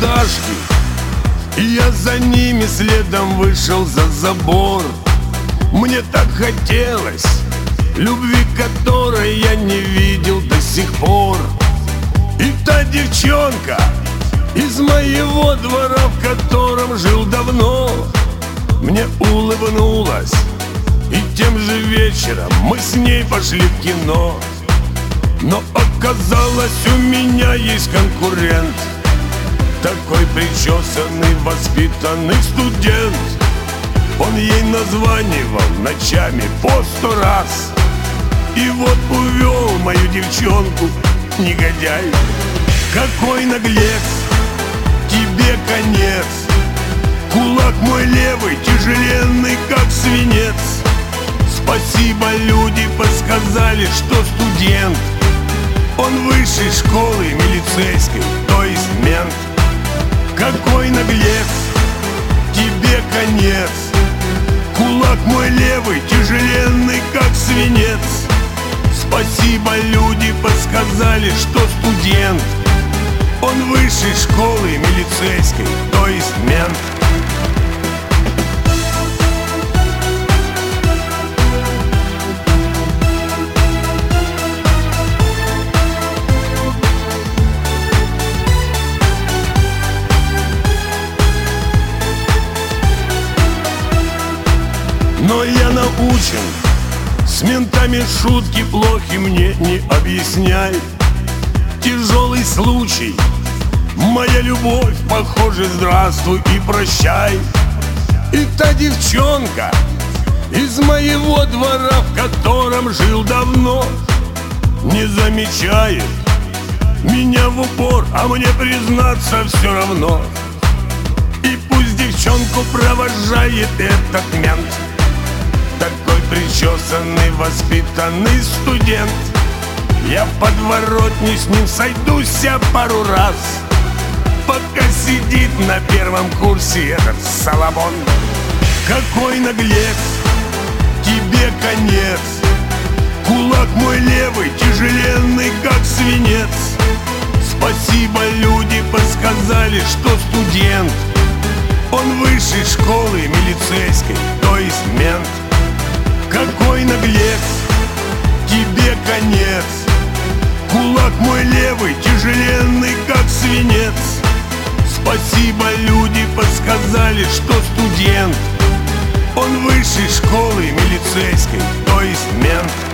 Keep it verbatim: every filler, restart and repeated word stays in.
пятиэтажки, и я за ними следом вышел за забор. Мне так хотелось любви, которой я не видел до сих пор. И та девчонка из моего двора, в котором жил давно, мне улыбнулась, и тем же вечером мы с ней пошли в кино. Но оказалось, у меня есть конкурент, такой причесанный, воспитанный студент. Он ей названивал ночами по сто раз, и вот увел мою девчонку, негодяй. Какой наглец, тебе конец. Кулак мой левый, тяжеленный, как свинец. Спасибо, люди подсказали, что студент, он высшей школы милицейской, то есть мент. Какой наглец, тебе конец. Кулак мой левый, тяжеленный, как свинец. Спасибо, люди подсказали, что студент, он высшей школы милицейской, то есть мент. Но я научен, с ментами шутки плохи мне не объясняй. Тяжелый случай, моя любовь, похоже, здравствуй и прощай. И та девчонка из моего двора, в котором жил давно, не замечает меня в упор, а мне, признаться, все равно. И пусть девчонку провожает этот мент, такой причесанный, воспитанный студент. Я в подворотне с ним сойдуся пару раз, пока сидит на первом курсе этот Соломон. Какой наглец, тебе конец. Кулак мой левый, тяжеленный, как свинец. Спасибо, люди подсказали, что студент, он высшей школы милицейской, то есть мент. Какой наглец, тебе конец. Кулак мой левый, тяжеленный, как свинец. Спасибо, люди подсказали, что студент, он высшей школы милицейской, то есть мент.